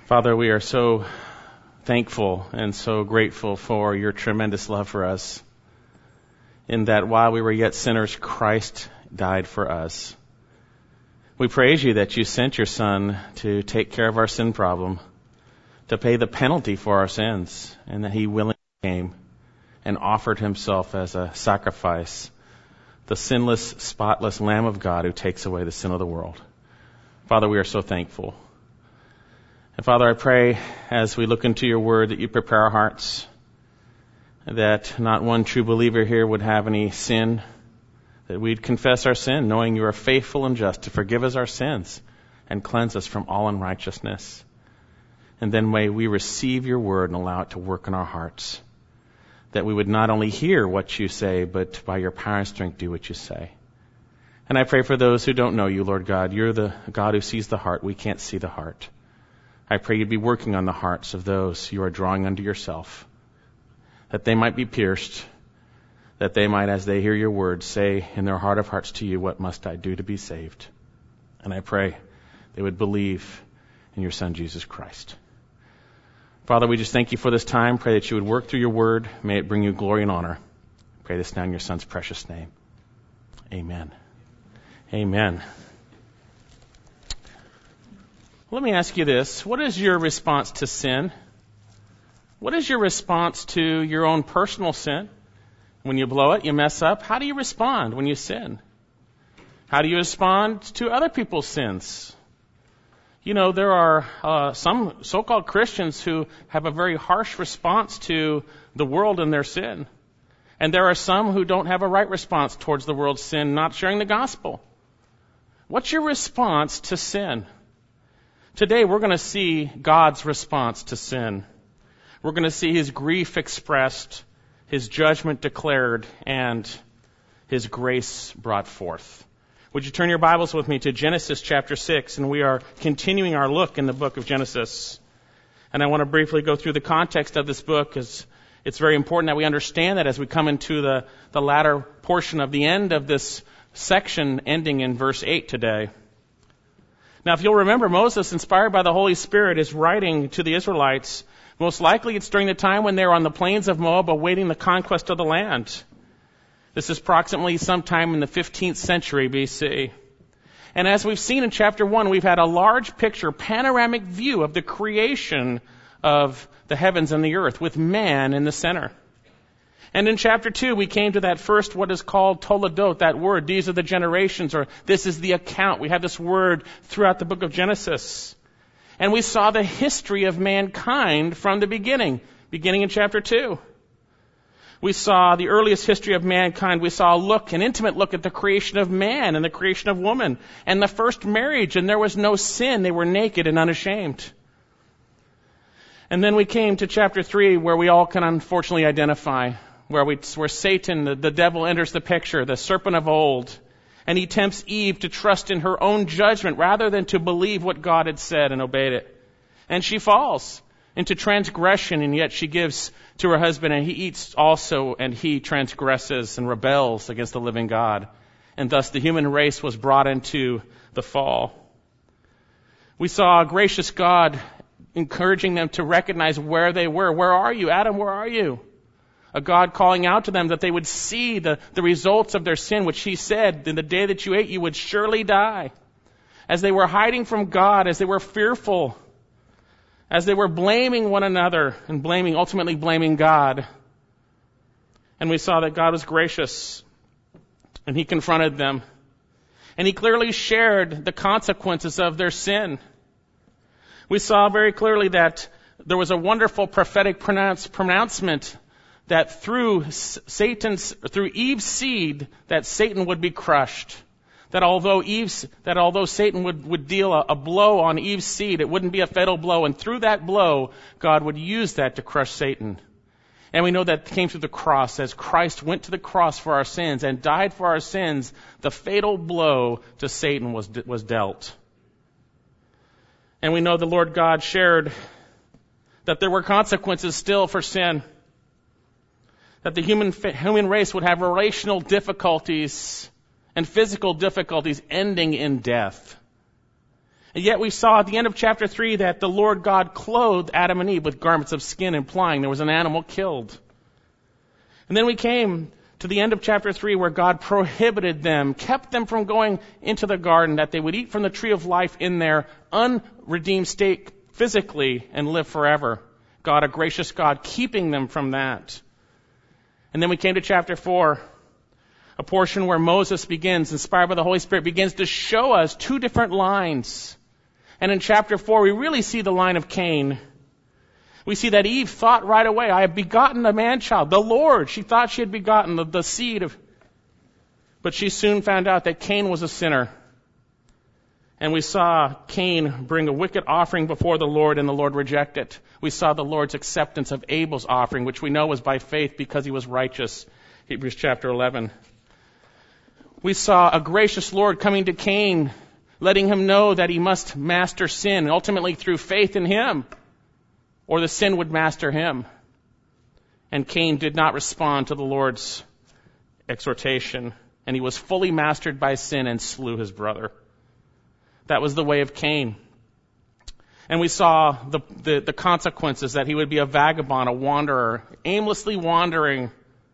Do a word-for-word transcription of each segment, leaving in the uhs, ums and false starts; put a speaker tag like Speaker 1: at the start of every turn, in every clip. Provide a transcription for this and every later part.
Speaker 1: Father, we are so thankful and so grateful for your tremendous love for us, in that while we were yet sinners, Christ died for us. We praise you that you sent your Son to take care of our sin problem, to pay the penalty for our sins, and that he willingly came and offered himself as a sacrifice, the sinless, spotless Lamb of God who takes away the sin of the world. Father, we are so thankful. And Father, I pray as we look into your word that you prepare our hearts, that not one true believer here would have any sin, that we'd confess our sin, knowing you are faithful and just to forgive us our sins and cleanse us from all unrighteousness. And then may we receive your word and allow it to work in our hearts, that we would not only hear what you say, but by your power and strength do what you say. And I pray for those who don't know you, Lord God. You're the God who sees the heart. We can't see the heart. I pray you'd be working on the hearts of those you are drawing unto yourself, that they might be pierced, that they might, as they hear your word, say in their heart of hearts to you, what must I do to be saved? And I pray they would believe in your Son, Jesus Christ. Father, we just thank you for this time. Pray that you would work through your word. May it bring you glory and honor. Pray this now in your Son's precious name. Amen. Amen. Let me ask you this. What is your response to sin? What is your response to your own personal sin? When you blow it, you mess up. How do you respond when you sin? How do you respond to other people's sins? You know, there are uh, some so-called Christians who have a very harsh response to the world and their sin. And there are some who don't have a right response towards the world's sin, not sharing the gospel. What's your response to sin? Today we're going to see God's response to sin. We're going to see his grief expressed, his judgment declared, and his grace brought forth. Would you turn your Bibles with me to Genesis chapter six, and we are continuing our look in the book of Genesis. And I want to briefly go through the context of this book, as it's very important that we understand that as we come into the, the latter portion of the end of this section, ending in verse eight today. Now, if you'll remember, Moses, inspired by the Holy Spirit, is writing to the Israelites. Most likely it's during the time when they're on the plains of Moab awaiting the conquest of the land. This is approximately sometime in the fifteenth century B C. And as we've seen in chapter one, we've had a large picture, panoramic view of the creation of the heavens and the earth, with man in the center. And in chapter two, we came to that first, what is called Toledot, that word. These are the generations, or this is the account. We have this word throughout the book of Genesis. And we saw the history of mankind from the beginning, beginning in chapter two. We saw the earliest history of mankind. We saw a look, an intimate look at the creation of man and the creation of woman and the first marriage, and there was no sin. They were naked and unashamed. And then we came to chapter three, where we all can unfortunately identify, where we, where Satan, the, the devil, enters the picture, the serpent of old, and he tempts Eve to trust in her own judgment rather than to believe what God had said and obeyed it. And she falls into transgression, and yet she gives to her husband, and he eats also, and he transgresses and rebels against the living God. And thus the human race was brought into the fall. We saw a gracious God encouraging them to recognize where they were. Where are you, Adam? Where are you? A God calling out to them that they would see the, the results of their sin, which he said, in the day that you ate, you would surely die. As they were hiding from God, as they were fearful, as they were blaming one another and blaming, ultimately blaming God. And we saw that God was gracious, and he confronted them. And he clearly shared the consequences of their sin. We saw very clearly that there was a wonderful prophetic pronounce, pronouncement that through Satan's, through Eve's seed, that Satan would be crushed. That although Eve's, that although Satan would, would deal a, a blow on Eve's seed, it wouldn't be a fatal blow, and through that blow, God would use that to crush Satan. And we know that came through the cross. As Christ went to the cross for our sins and died for our sins, the fatal blow to Satan was, was dealt. And we know the Lord God shared that there were consequences still for sin. That the human human race would have relational difficulties and physical difficulties ending in death. And yet we saw at the end of chapter three that the Lord God clothed Adam and Eve with garments of skin, implying there was an animal killed. And then we came to the end of chapter three where God prohibited them, kept them from going into the garden, that they would eat from the tree of life in their unredeemed state physically and live forever. God, a gracious God, keeping them from that. And then we came to chapter four, a portion where Moses begins, inspired by the Holy Spirit, begins to show us two different lines. And in chapter four, we really see the line of Cain. We see that Eve thought right away, I have begotten a man-child, the Lord. She thought she had begotten the, the seed of... But she soon found out that Cain was a sinner. And we saw Cain bring a wicked offering before the Lord, and the Lord reject it. We saw the Lord's acceptance of Abel's offering, which we know was by faith because he was righteous. Hebrews chapter eleven. We saw a gracious Lord coming to Cain, letting him know that he must master sin, ultimately through faith in him, or the sin would master him. And Cain did not respond to the Lord's exhortation, and he was fully mastered by sin and slew his brother. That was the way of Cain. And we saw the, the, the consequences, that he would be a vagabond, a wanderer, aimlessly wandering.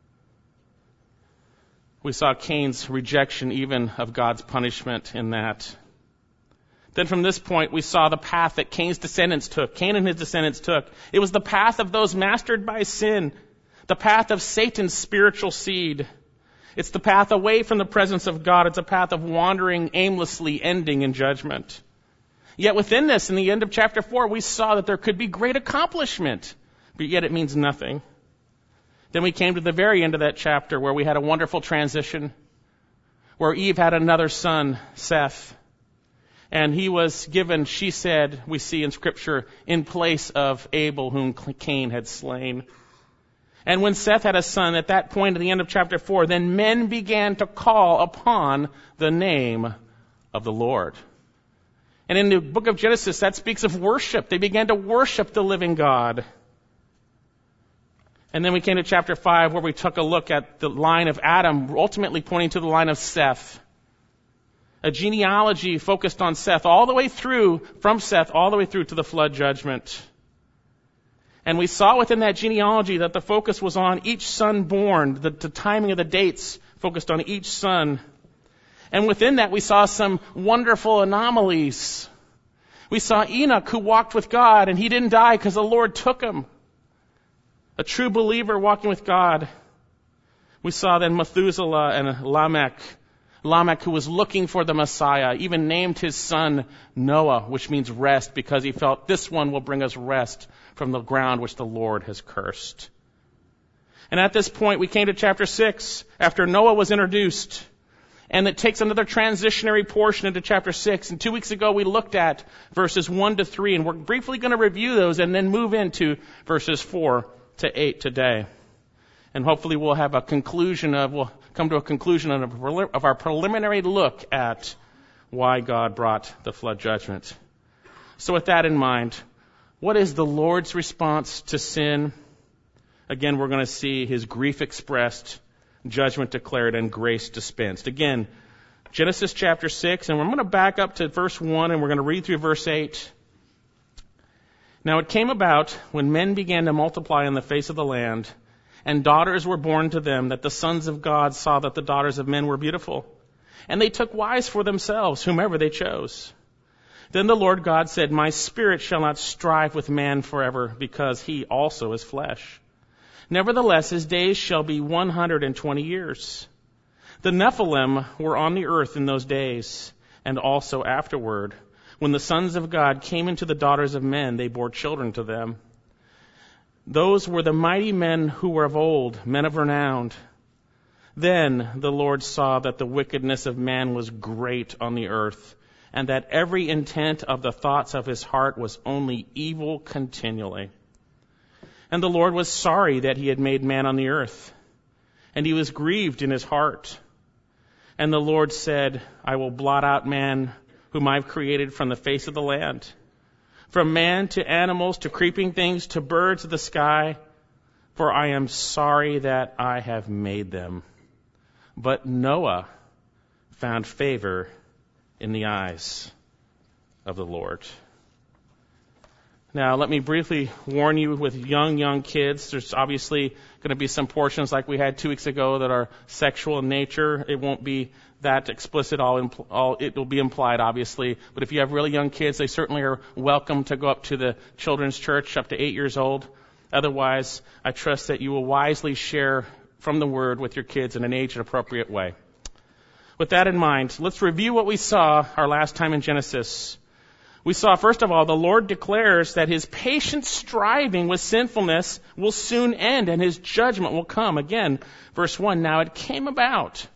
Speaker 1: We saw Cain's rejection even of God's punishment in that. Then from this point, we saw the path that Cain's descendants took, Cain and his descendants took. It was the path of those mastered by sin, the path of Satan's spiritual seed. It's the path away from the presence of God. It's a path of wandering aimlessly, ending in judgment. Yet within this, in the end of chapter four, we saw that there could be great accomplishment, but yet it means nothing. Then we came to the very end of that chapter where we had a wonderful transition, where Eve had another son, Seth. And he was given, she said, we see in Scripture, in place of Abel, whom Cain had slain. And when Seth had a son, at that point at the end of chapter four, then men began to call upon the name of the Lord. And in the book of Genesis, that speaks of worship. They began to worship the living God. And then we came to chapter five, where we took a look at the line of Adam, ultimately pointing to the line of Seth. A genealogy focused on Seth all the way through, from Seth all the way through to the flood judgment. And we saw within that genealogy that the focus was on each son born, the, the timing of the dates focused on each son. And within that we saw some wonderful anomalies. We saw Enoch, who walked with God, and he didn't die because the Lord took him. A true believer walking with God. We saw then Methuselah and Lamech. Lamech, who was looking for the Messiah, even named his son Noah, which means rest, because he felt this one will bring us rest from the ground which the Lord has cursed. And at this point, we came to chapter six, after Noah was introduced, and it takes another transitionary portion into chapter six. And two weeks ago, we looked at verses one to three, and we're briefly going to review those and then move into verses four to eight today. And hopefully we'll have a conclusion of, we'll come to a conclusion of our preliminary look at why God brought the flood judgment. So with that in mind, what is the Lord's response to sin? Again, we're going to see his grief expressed, judgment declared, and grace dispensed. Again, Genesis chapter six, and we're going to back up to verse one, and we're going to read through verse eight. Now it came about, when men began to multiply on the face of the land, and daughters were born to them, that the sons of God saw that the daughters of men were beautiful. And they took wives for themselves, whomever they chose. Then the Lord God said, My spirit shall not strive with man forever, because he also is flesh. Nevertheless, his days shall be one hundred and twenty years. The Nephilim were on the earth in those days, and also afterward. When the sons of God came into the daughters of men, they bore children to them. Those were the mighty men who were of old, men of renown. Then the Lord saw that the wickedness of man was great on the earth, and that every intent of the thoughts of his heart was only evil continually. And the Lord was sorry that he had made man on the earth, and he was grieved in his heart. And the Lord said, I will blot out man whom I've created from the face of the land, from man to animals to creeping things to birds of the sky, for I am sorry that I have made them. But Noah found favor in the eyes of the Lord. Now, let me briefly warn you with young, young kids. There's obviously going to be some portions like we had two weeks ago that are sexual in nature. It won't be that explicit. All, impl- all it will be implied, obviously. But if you have really young kids, they certainly are welcome to go up to the children's church up to eight years old. Otherwise, I trust that you will wisely share from the Word with your kids in an age-appropriate way. With that in mind, let's review what we saw our last time in Genesis. We saw, first of all, the Lord declares that his patient striving with sinfulness will soon end and his judgment will come. Again, verse one, now it came about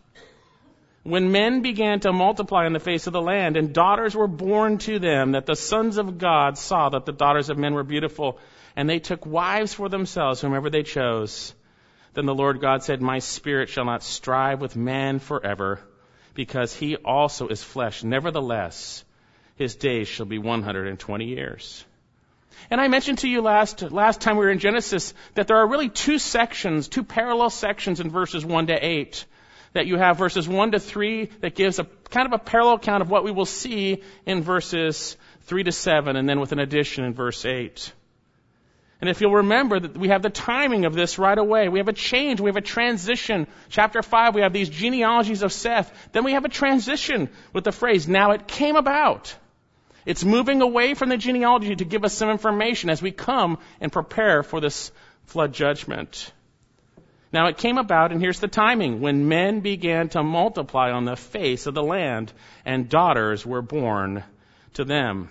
Speaker 1: when men began to multiply on the face of the land and daughters were born to them, that the sons of God saw that the daughters of men were beautiful, and they took wives for themselves, whomever they chose. Then the Lord God said, my spirit shall not strive with man forever, because he also is flesh. Nevertheless, his days shall be one hundred twenty years. And I mentioned to you last last time we were in Genesis that there are really two sections, two parallel sections in verses one to eight. That you have verses one to three that gives a kind of a parallel account of what we will see in verses three to seven, and then with an addition in verse eight. And if you'll remember that we have the timing of this right away. We have a change. We have a transition. Chapter five, we have these genealogies of Seth. Then we have a transition with the phrase, now it came about. It's moving away from the genealogy to give us some information as we come and prepare for this flood judgment. Now it came about, and here's the timing, when men began to multiply on the face of the land, and daughters were born to them.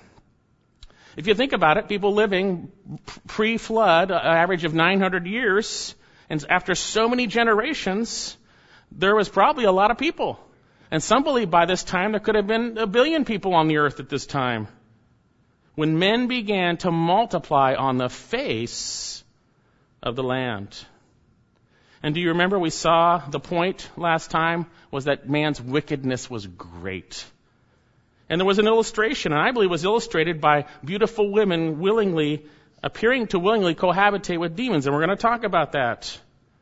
Speaker 1: If you think about it, people living pre-flood, an average of nine hundred years, and after so many generations, there was probably a lot of people. And some believe by this time there could have been a billion people on the earth at this time. When men began to multiply on the face of the land. And do you remember we saw the point last time was that man's wickedness was great. And there was an illustration, and I believe it was illustrated by beautiful women willingly, appearing to willingly cohabitate with demons. And we're going to talk about that.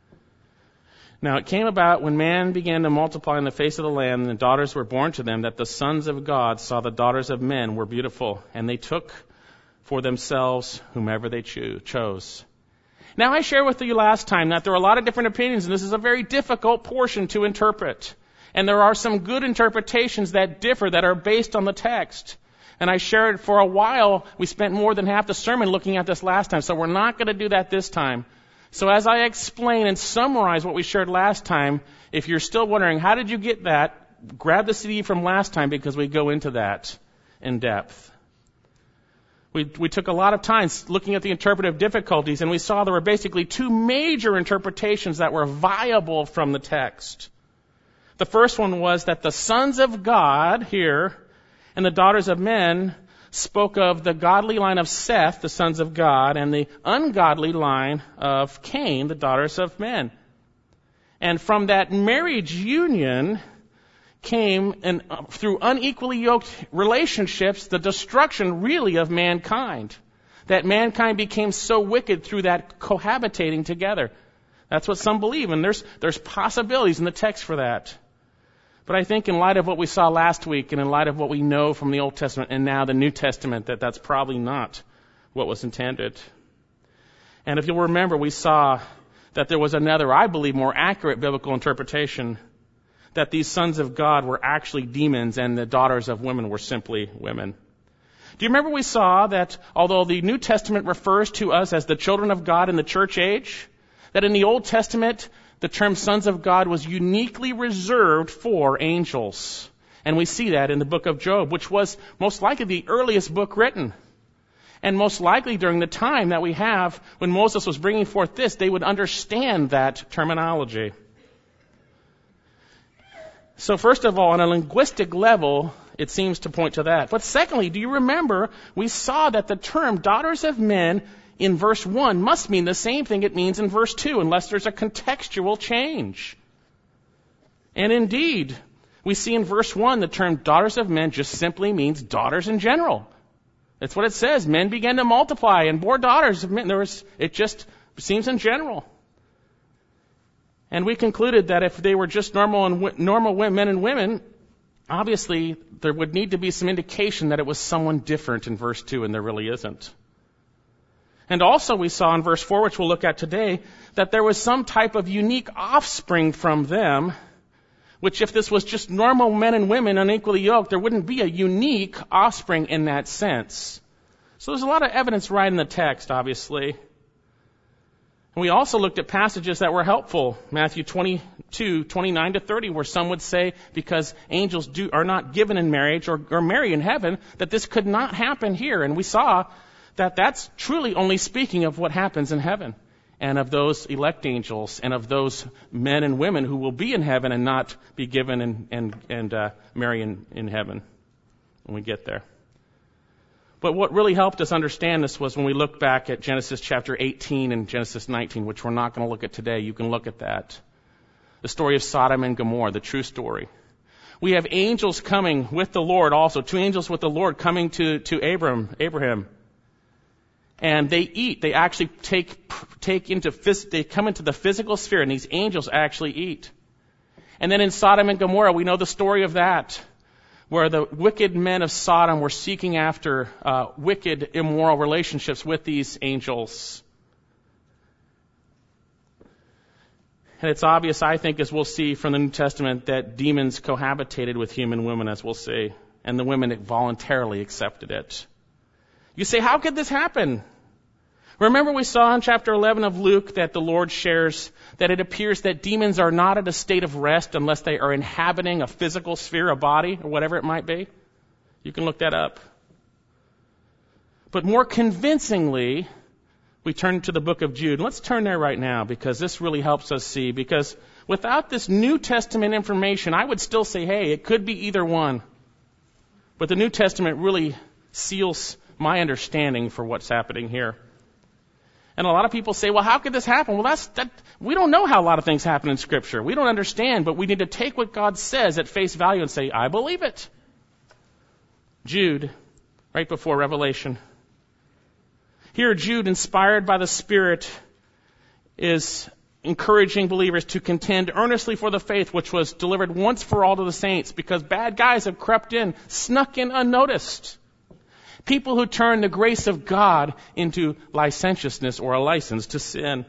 Speaker 1: Now it came about when man began to multiply on the face of the land, and the daughters were born to them, that the sons of God saw the daughters of men were beautiful, and they took for themselves whomever they cho- chose. Now I shared with you last time that there are a lot of different opinions, and this is a very difficult portion to interpret. And there are some good interpretations that differ, that are based on the text. And I shared for a while, we spent more than half the sermon looking at this last time, so we're not going to do that this time. So as I explain and summarize what we shared last time, if you're still wondering, how did you get that? Grab the C D from last time because we go into that in depth. We, we took a lot of time looking at the interpretive difficulties, and we saw there were basically two major interpretations that were viable from the text. The first one was that the sons of God here and the daughters of men spoke of the godly line of Seth, the sons of God, and the ungodly line of Cain, the daughters of men. And from that marriage union came, and uh, through unequally yoked relationships, the destruction really of mankind. That mankind became so wicked through that cohabitating together. That's what some believe, and there's there's possibilities in the text for that. But I think in light of what we saw last week, and in light of what we know from the Old Testament and now the New Testament, that that's probably not what was intended. And if you'll remember, we saw that there was another, I believe, more accurate biblical interpretation, that these sons of God were actually demons and the daughters of women were simply women. Do you remember we saw that although the New Testament refers to us as the children of God in the church age, that in the Old Testament, the term sons of God was uniquely reserved for angels. And we see that in the book of Job, which was most likely the earliest book written. And most likely during the time that we have when Moses was bringing forth this, they would understand that terminology. So first of all, on a linguistic level, it seems to point to that. But secondly, do you remember we saw that the term daughters of men in verse one must mean the same thing it means in verse two, unless there's a contextual change. And indeed, we see in verse one the term daughters of men just simply means daughters in general. That's what it says. Men began to multiply and bore daughters of men. There was, it just seems in general. And we concluded that if they were just normal and normal men and women, obviously there would need to be some indication that it was someone different in verse two, and there really isn't. And also we saw in verse four, which we'll look at today, that there was some type of unique offspring from them, which if this was just normal men and women unequally yoked, there wouldn't be a unique offspring in that sense. So there's a lot of evidence right in the text, obviously. And we also looked at passages that were helpful. Matthew twenty-two, twenty-nine to thirty, where some would say because angels do, are not given in marriage or, or marry in heaven, that this could not happen here. And we saw that that's truly only speaking of what happens in heaven, and of those elect angels, and of those men and women who will be in heaven and not be given and, and, and uh, marry in, in heaven when we get there. But what really helped us understand this was when we look back at Genesis chapter eighteen and Genesis nineteen, which we're not going to look at today. You can look at that. The story of Sodom and Gomorrah, the true story. We have angels coming with the Lord also, two angels with the Lord coming to, to Abram, Abraham. And they eat. They actually take, take into, phys- they come into the physical sphere, and these angels actually eat. And then in Sodom and Gomorrah, we know the story of that, where the wicked men of Sodom were seeking after uh, wicked, immoral relationships with these angels. And it's obvious, I think, as we'll see from the New Testament, that demons cohabitated with human women, as we'll see, and the women voluntarily accepted it. You say, how could this happen? Remember we saw in chapter eleven of Luke that the Lord shares that it appears that demons are not at a state of rest unless they are inhabiting a physical sphere, a body, or whatever it might be. You can look that up. But more convincingly, we turn to the book of Jude. Let's turn there right now, because this really helps us see. Because without this New Testament information, I would still say, hey, it could be either one. But the New Testament really seals my understanding for what's happening here. And a lot of people say, well, how could this happen? Well, that's, that, we don't know how a lot of things happen in Scripture. We don't understand, but we need to take what God says at face value and say, I believe it. Jude, right before Revelation. Here, Jude, inspired by the Spirit, is encouraging believers to contend earnestly for the faith which was delivered once for all to the saints, because bad guys have crept in, snuck in unnoticed. People who turn the grace of God into licentiousness or a license to sin.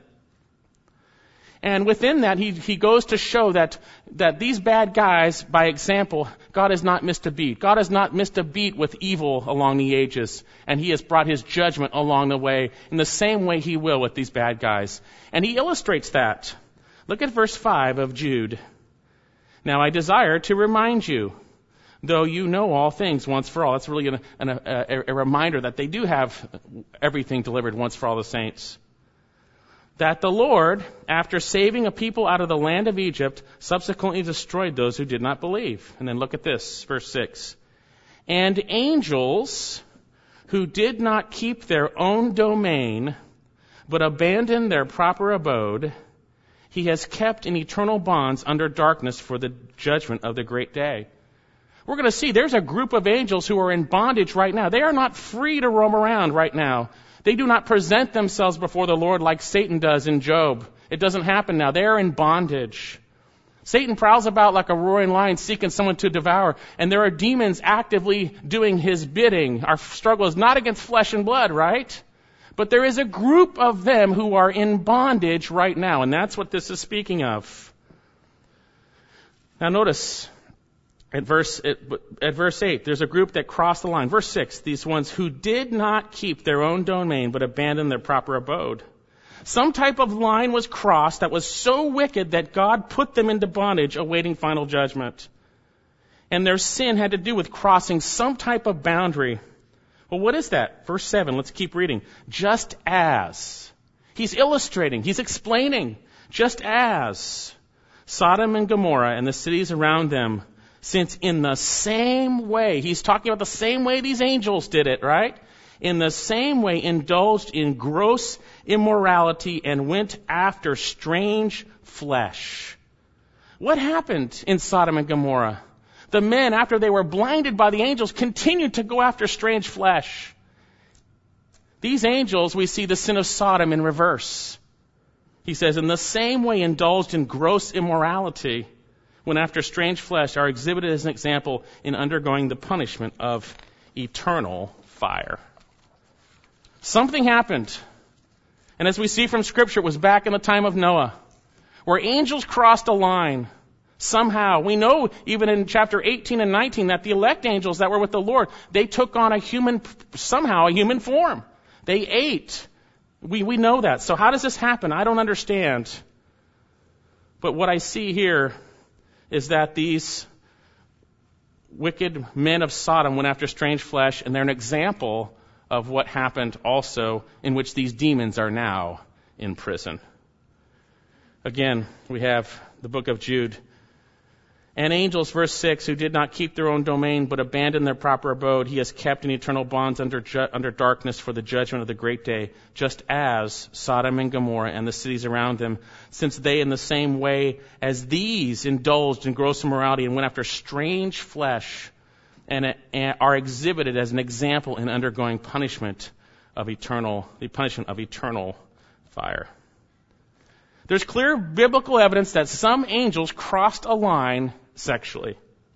Speaker 1: And within that, he, he goes to show that, that these bad guys, by example, God has not missed a beat. God has not missed a beat with evil along the ages. And he has brought his judgment along the way in the same way he will with these bad guys. And he illustrates that. Look at verse five of Jude. Now I desire to remind you, though you know all things once for all. That's really an, an, a, a reminder that they do have everything delivered once for all the saints. That the Lord, after saving a people out of the land of Egypt, subsequently destroyed those who did not believe. And then look at this, verse six. And angels who did not keep their own domain, but abandoned their proper abode, he has kept in eternal bonds under darkness for the judgment of the great day. We're going to see there's a group of angels who are in bondage right now. They are not free to roam around right now. They do not present themselves before the Lord like Satan does in Job. It doesn't happen now. They are in bondage. Satan prowls about like a roaring lion seeking someone to devour. And there are demons actively doing his bidding. Our struggle is not against flesh and blood, right? But there is a group of them who are in bondage right now. And that's what this is speaking of. Now notice, At verse, at, at verse eight, there's a group that crossed the line. Verse six, these ones who did not keep their own domain but abandoned their proper abode. Some type of line was crossed that was so wicked that God put them into bondage awaiting final judgment. And their sin had to do with crossing some type of boundary. Well, what is that? Verse seven, let's keep reading. Just as. He's illustrating, he's explaining. Just as Sodom and Gomorrah and the cities around them, since in the same way, he's talking about the same way these angels did it, right? In the same way indulged in gross immorality and went after strange flesh. What happened in Sodom and Gomorrah? The men, after they were blinded by the angels, continued to go after strange flesh. These angels, we see the sin of Sodom in reverse. He says, in the same way indulged in gross immorality, when after strange flesh are exhibited as an example in undergoing the punishment of eternal fire. Something happened. And as we see from Scripture, it was back in the time of Noah, where angels crossed a line. Somehow, we know even in chapter eighteen and nineteen that the elect angels that were with the Lord, they took on a human, somehow a human form. They ate. We, we know that. So how does this happen? I don't understand. But what I see here is that these wicked men of Sodom went after strange flesh, and they're an example of what happened also in which these demons are now in prison. Again, we have the book of Jude. And angels, verse six, who did not keep their own domain but abandoned their proper abode, he has kept in eternal bonds under ju- under darkness for the judgment of the great day, just as Sodom and Gomorrah and the cities around them, since they in the same way as these indulged in gross immorality and went after strange flesh, and, and are exhibited as an example in undergoing punishment of eternal, the punishment of eternal fire. There's clear biblical evidence that some angels crossed a line sexually.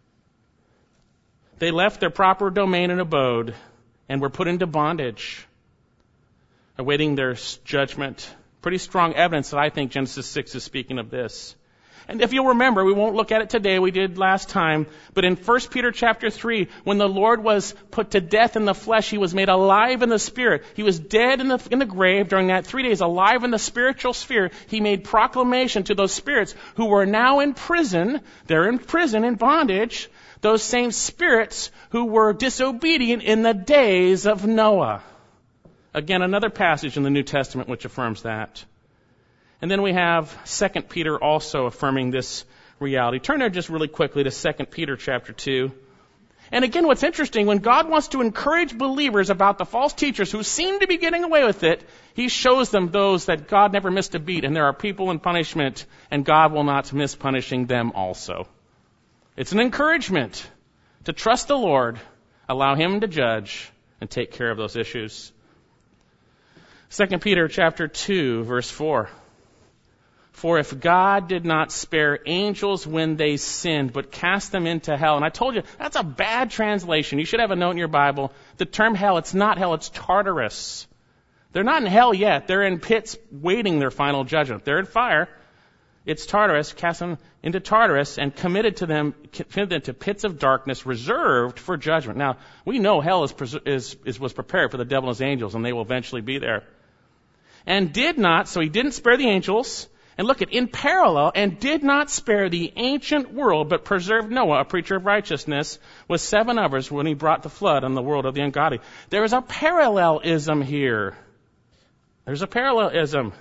Speaker 1: They left their proper domain and abode and were put into bondage, awaiting their judgment. Pretty strong evidence that I think Genesis six is speaking of this. And if you'll remember, we won't look at it today, we did last time, but in First Peter chapter three, when the Lord was put to death in the flesh, he was made alive in the spirit. He was dead in the, in the grave during that three days, alive in the spiritual sphere. He made proclamation to those spirits who were now in prison. They're in prison, in bondage. Those same spirits who were disobedient in the days of Noah. Again, another passage in the New Testament which affirms that. And then we have Second Peter also affirming this reality. Turn there just really quickly to Second Peter chapter two. And again, what's interesting, when God wants to encourage believers about the false teachers who seem to be getting away with it, he shows them those that God never missed a beat, and there are people in punishment, and God will not miss punishing them also. It's an encouragement to trust the Lord, allow him to judge, and take care of those issues. Second Peter chapter two, verse four. For if God did not spare angels when they sinned, but cast them into hell. And I told you, that's a bad translation. You should have a note in your Bible. The term hell, it's not hell, it's Tartarus. They're not in hell yet. They're in pits waiting their final judgment. They're in fire. It's Tartarus, cast them into Tartarus and committed to them, committed them to pits of darkness reserved for judgment. Now, we know hell is, is, is was prepared for the devil and his angels, and they will eventually be there. And did not, so he didn't spare the angels. And look at, in parallel, and did not spare the ancient world, but preserved Noah, a preacher of righteousness, with seven others when he brought the flood on the world of the ungodly. There is a parallelism here. There's a parallelism.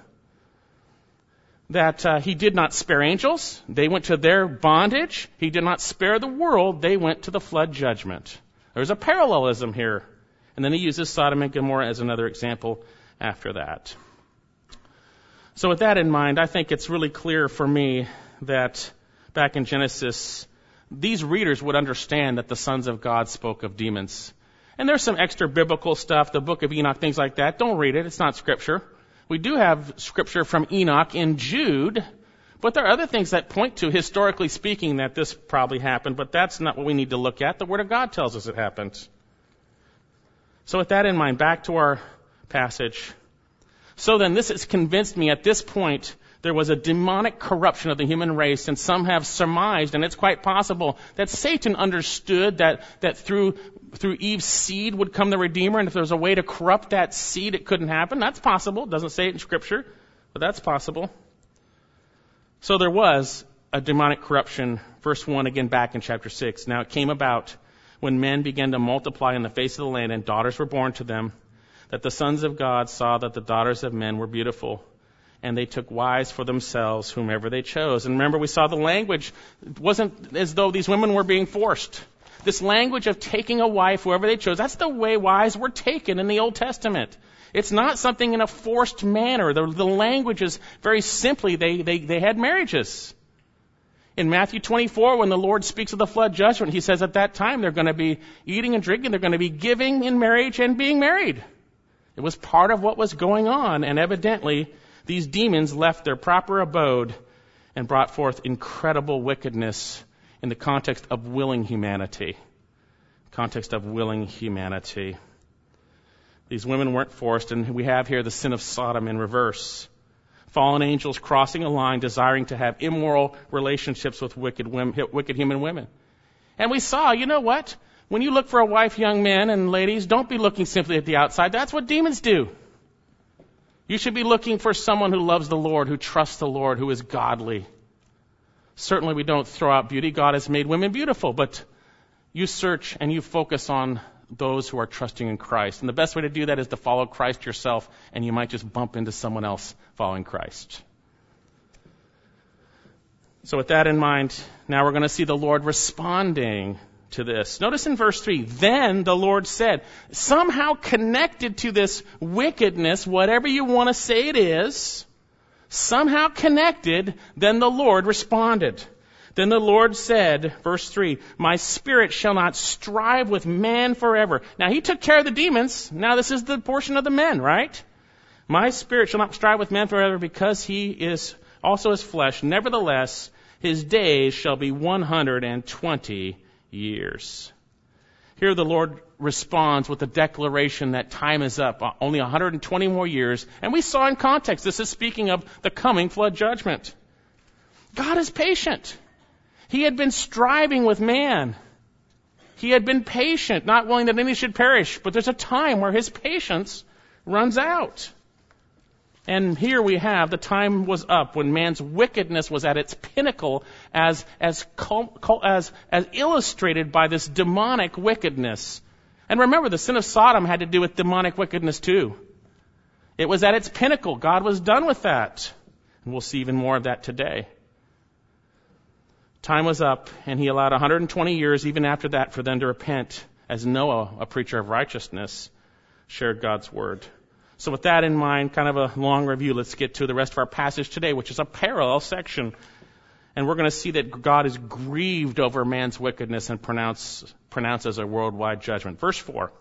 Speaker 1: That uh, he did not spare angels. They went to their bondage. He did not spare the world. They went to the flood judgment. There's a parallelism here. And then he uses Sodom and Gomorrah as another example after that. So with that in mind, I think it's really clear for me that back in Genesis, these readers would understand that the sons of God spoke of demons. And there's some extra biblical stuff, the book of Enoch, things like that. Don't read it. It's not scripture. We do have scripture from Enoch in Jude, but there are other things that point to, historically speaking, that this probably happened, but that's not what we need to look at. The Word of God tells us it happened. So with that in mind, back to our passage. So then, this has convinced me at this point there was a demonic corruption of the human race, and some have surmised, and it's quite possible, that Satan understood that, that through, through Eve's seed would come the Redeemer, and if there was a way to corrupt that seed, it couldn't happen. That's possible. It doesn't say it in Scripture, but that's possible. So there was a demonic corruption, verse one, again back in chapter six. Now it came about when men began to multiply on the face of the land, and daughters were born to them, that the sons of God saw that the daughters of men were beautiful, and they took wives for themselves whomever they chose. And remember, we saw the language. It wasn't as though these women were being forced. This language of taking a wife, whoever they chose, that's the way wives were taken in the Old Testament. It's not something in a forced manner. The, the language is very simply, they, they, they had marriages. In Matthew twenty-four, when the Lord speaks of the flood judgment, he says at that time they're going to be eating and drinking, they're going to be giving in marriage and being married. It was part of what was going on, and evidently these demons left their proper abode and brought forth incredible wickedness in the context of willing humanity. Context of willing humanity. These women weren't forced, and we have here the sin of Sodom in reverse. Fallen angels crossing a line, desiring to have immoral relationships with wicked women, wicked human women. And we saw, you know what? When you look for a wife, young men and ladies, don't be looking simply at the outside. That's what demons do. You should be looking for someone who loves the Lord, who trusts the Lord, who is godly. Certainly we don't throw out beauty. God has made women beautiful, but you search and you focus on those who are trusting in Christ. And the best way to do that is to follow Christ yourself, and you might just bump into someone else following Christ. So with that in mind, now we're going to see the Lord responding to this. Notice in verse three, then the Lord said, somehow connected to this wickedness, whatever you want to say it is, somehow connected, then the Lord responded. Then the Lord said, verse three, my spirit shall not strive with man forever. Now he took care of the demons. Now this is the portion of the men, right? My spirit shall not strive with man forever, because he is also his flesh. Nevertheless, his days shall be one hundred twenty years. Here the Lord responds with a declaration that time is up, only one hundred twenty more years. And we saw in context, this is speaking of the coming flood judgment. God is patient. He had been striving with man. He had been patient, not willing that any should perish. But there's a time where his patience runs out. And here we have the time was up when man's wickedness was at its pinnacle, as as as as illustrated by this demonic wickedness. And remember, the sin of Sodom had to do with demonic wickedness too. It was at its pinnacle. God was done with that. And we'll see even more of that today. Time was up, and he allowed one hundred twenty years even after that for them to repent, as Noah, a preacher of righteousness, shared God's word. So with that in mind, kind of a long review, let's get to the rest of our passage today, which is a parallel section. And we're going to see that God is grieved over man's wickedness and pronounce, pronounces a worldwide judgment. Verse four.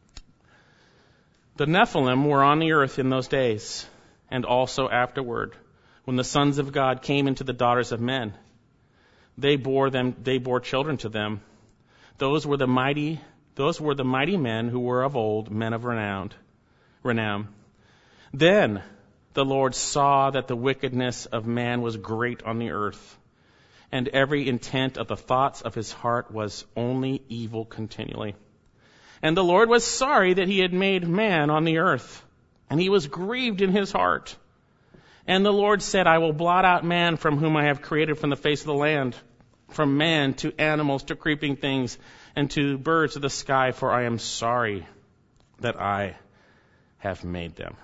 Speaker 1: The Nephilim were on the earth in those days, and also afterward, when the sons of God came into the daughters of men. They bore them, they bore children to them. Those were the mighty, those were the mighty men who were of old, men of renowned, renown. Then the Lord saw that the wickedness of man was great on the earth, and every intent of the thoughts of his heart was only evil continually. And the Lord was sorry that he had made man on the earth, and he was grieved in his heart. And the Lord said, I will blot out man from whom I have created from the face of the land, from man to animals to creeping things, and to birds of the sky, for I am sorry that I have made them.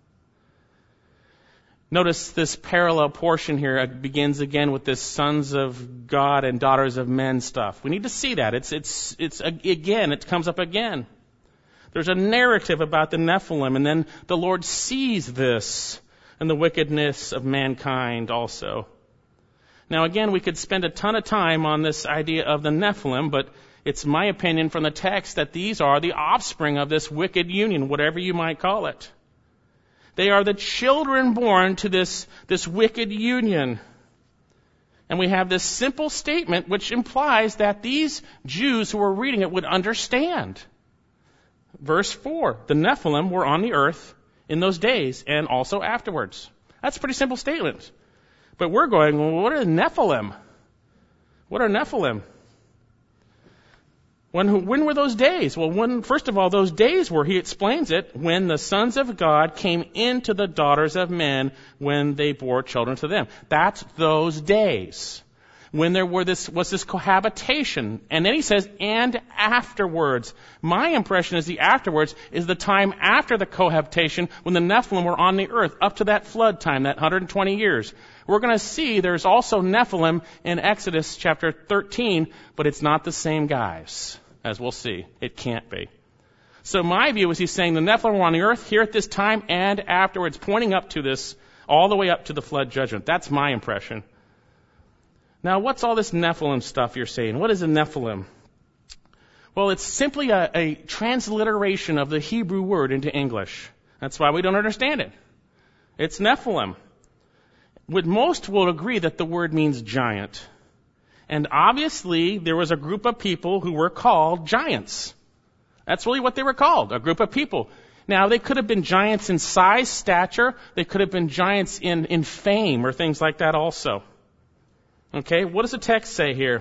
Speaker 1: Notice this parallel portion here begins again with this sons of God and daughters of men stuff. We need to see that. It's, it's, it's again, it comes up again. There's a narrative about the Nephilim, and then the Lord sees this and the wickedness of mankind also. Now again, we could spend a ton of time on this idea of the Nephilim, but it's my opinion from the text that these are the offspring of this wicked union, whatever you might call it. They are the children born to this, this wicked union. And we have this simple statement which implies that these Jews who were reading it would understand. Verse four, the Nephilim were on the earth in those days and also afterwards. That's a pretty simple statement. But we're going, well, what are Nephilim? What are Nephilim? When, when were those days? Well, when, first of all, those days were, he explains it, when the sons of God came into the daughters of men when they bore children to them. That's those days. When there were this, was this cohabitation. And then he says, and afterwards. My impression is the afterwards is the time after the cohabitation when the Nephilim were on the earth, up to that flood time, that one hundred twenty years. We're going to see there's also Nephilim in Exodus chapter thirteen, but it's not the same guys, as we'll see. It can't be. So my view is he's saying the Nephilim were on the earth here at this time and afterwards, pointing up to this, all the way up to the flood judgment. That's my impression. Now, what's all this Nephilim stuff you're saying? What is a Nephilim? Well, it's simply a, a transliteration of the Hebrew word into English. That's why we don't understand it. It's Nephilim. would most will agree that the word means giant. And obviously, there was a group of people who were called giants. That's really what they were called, a group of people. Now, they could have been giants in size, stature. They could have been giants in, in fame or things like that also. Okay, what does the text say here?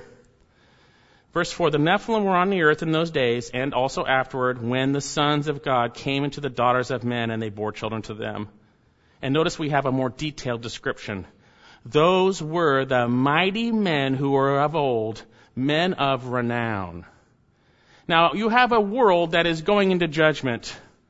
Speaker 1: Verse four, the Nephilim were on the earth in those days and also afterward when the sons of God came into the daughters of men and they bore children to them. And notice we have a more detailed description. Those were the mighty men who were of old, men of renown. Now, you have a world that is going into judgment.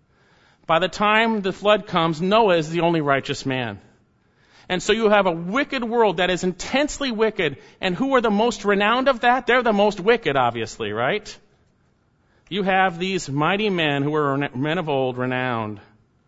Speaker 1: By the time the flood comes, Noah is the only righteous man. And so you have a wicked world that is intensely wicked. And who are the most renowned of that? They're the most wicked, obviously, right? You have these mighty men who were men of old, renowned.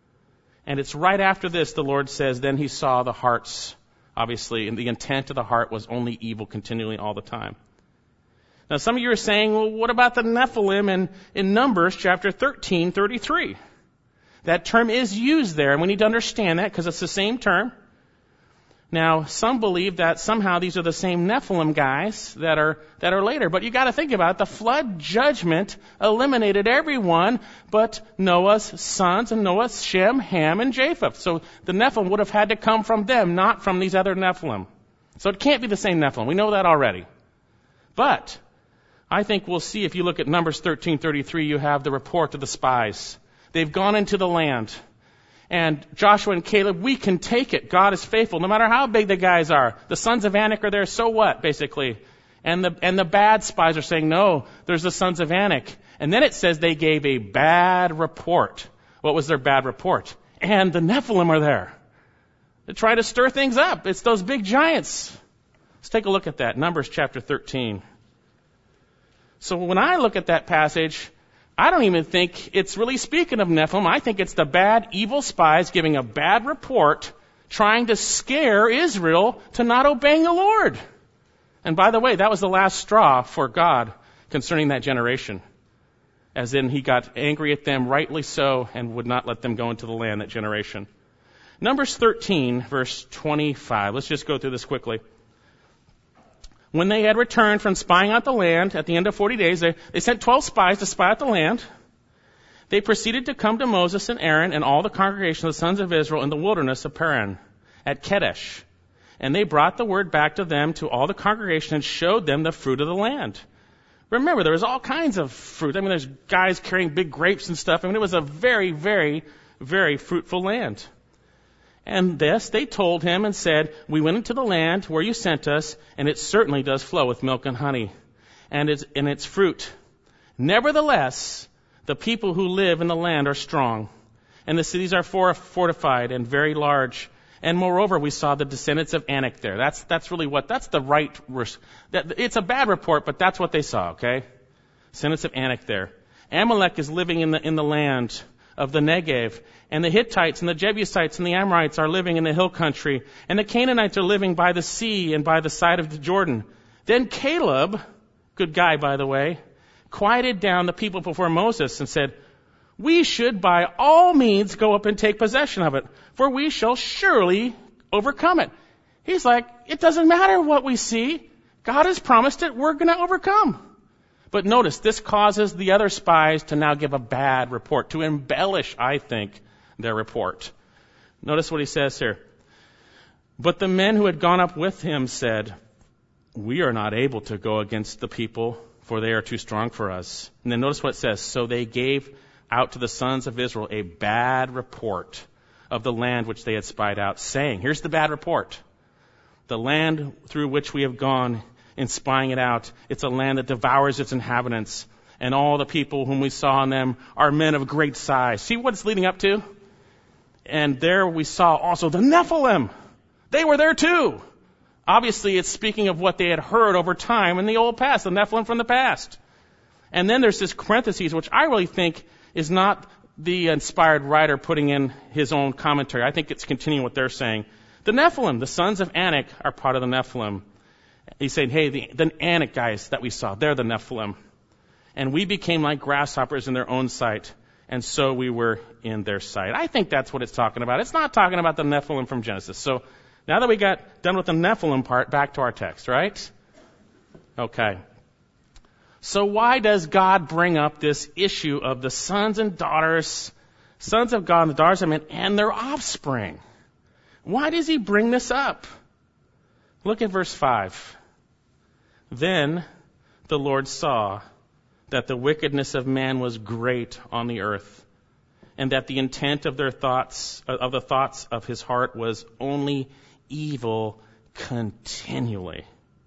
Speaker 1: And it's right after this, the Lord says, then he saw the hearts, obviously, and the intent of the heart was only evil continually all the time. Now, some of you are saying, well, what about the Nephilim in, in Numbers chapter thirteen, thirty-three? That term is used there, and we need to understand that because it's the same term. Now, some believe that somehow these are the same Nephilim guys that are that are later. But you got to think about it. The flood judgment eliminated everyone but Noah's sons and Noah's Shem, Ham, and Japheth. So the Nephilim would have had to come from them, not from these other Nephilim. So it can't be the same Nephilim. We know that already. But I think we'll see if you look at Numbers thirteen thirty-three, you have the report of the spies. They've gone into the land. And Joshua and Caleb, we can take it. God is faithful, no matter how big the guys are. The sons of Anak are there, so what, basically? And the and the bad spies are saying, no, there's the sons of Anak. And then it says they gave a bad report. What was their bad report? And the Nephilim are there. They try to stir things up. It's those big giants. Let's take a look at that. Numbers chapter thirteen. So when I look at that passage, I don't even think it's really speaking of Nephilim. I think it's the bad, evil spies giving a bad report, trying to scare Israel to not obeying the Lord. And by the way, that was the last straw for God concerning that generation. As in, he got angry at them, rightly so, and would not let them go into the land, that generation. Numbers thirteen, verse twenty-five. Let's just go through this quickly. When they had returned from spying out the land at the end of forty days, they, they sent twelve spies to spy out the land. They proceeded to come to Moses and Aaron and all the congregation of the sons of Israel in the wilderness of Paran at Kadesh. And they brought the word back to them, to all the congregation, and showed them the fruit of the land. Remember, there was all kinds of fruit. I mean, there's guys carrying big grapes and stuff. I mean, it was a very, very, very fruitful land. And this, they told him and said, we went into the land where you sent us, and it certainly does flow with milk and honey, and it's, and its fruit. Nevertheless, the people who live in the land are strong, and the cities are fortified and very large. And moreover, we saw the descendants of Anak there. That's, that's really what, that's the right, that, it's a bad report, but that's what they saw, okay? Descendants of Anak there. Amalek is living in the, in the land of the Negev, and the Hittites and the Jebusites and the Amorites are living in the hill country, and the Canaanites are living by the sea and by the side of the Jordan. Then Caleb, good guy by the way, quieted down the people before Moses and said, we should by all means go up and take possession of it, for we shall surely overcome it. He's like, it doesn't matter what we see. God has promised it. We're going to overcome. But notice, this causes the other spies to now give a bad report, to embellish, I think, their report. Notice what he says here. But the men who had gone up with him said, we are not able to go against the people, for they are too strong for us. And then notice what it says. So they gave out to the sons of Israel a bad report of the land which they had spied out, saying, here's the bad report. The land through which we have gone in spying it out, it's a land that devours its inhabitants, and all the people whom we saw in them are men of great size. See what it's leading up to? And there we saw also the Nephilim. They were there too. Obviously, it's speaking of what they had heard over time in the old past, the Nephilim from the past. And then there's this parentheses, which I really think is not the inspired writer putting in his own commentary. I think it's continuing what they're saying. The Nephilim, the sons of Anak, are part of the Nephilim. He's saying, hey, the, the Anak guys that we saw, they're the Nephilim. And we became like grasshoppers in their own sight, and so we were in their sight. I think that's what it's talking about. It's not talking about the Nephilim from Genesis. So Now that we got done with the Nephilim part, back to our text, right? Okay. So why does God bring up this issue of the sons and daughters, sons of God and the daughters of men, and their offspring? Why does he bring this up? Look at verse five. Then the Lord saw that the wickedness of man was great on the earth, and that the intent of their thoughts, of the thoughts of his heart was only evil continually.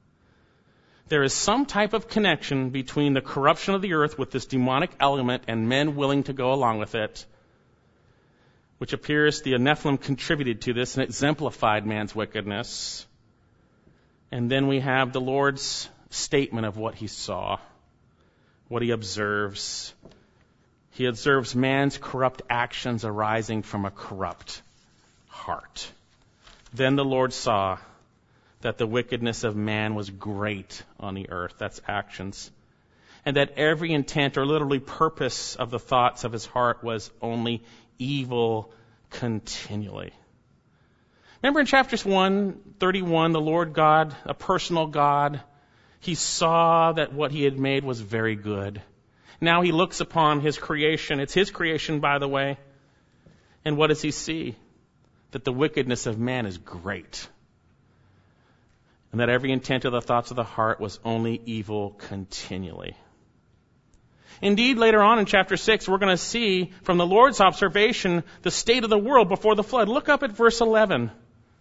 Speaker 1: There is some type of connection between the corruption of the earth with this demonic element and men willing to go along with it, which appears the Nephilim contributed to this and exemplified man's wickedness. And then we have the Lord's statement of what he saw, what he observes. He observes man's corrupt actions arising from a corrupt heart. Then the Lord saw that the wickedness of man was great on the earth. That's actions. And that every intent or literally purpose of the thoughts of his heart was only evil continually. Remember in chapters one thirty-one, the Lord God, a personal God, he saw that what he had made was very good. Now he looks upon his creation. It's his creation, by the way. And what does he see? That the wickedness of man is great. And that every intent of the thoughts of the heart was only evil continually. Indeed, later on in chapter six, we're going to see from the Lord's observation the state of the world before the flood. Look up at verse eleven.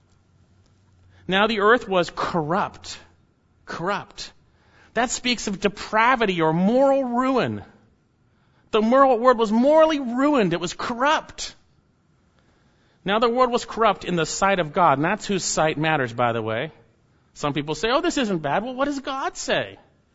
Speaker 1: Now the earth was corrupt. Corrupt. That speaks of depravity or moral ruin. The moral world was morally ruined. It was corrupt. Now the world was corrupt in the sight of God, and that's whose sight matters, by the way. Some people say, oh, this isn't bad. Well, what does God say?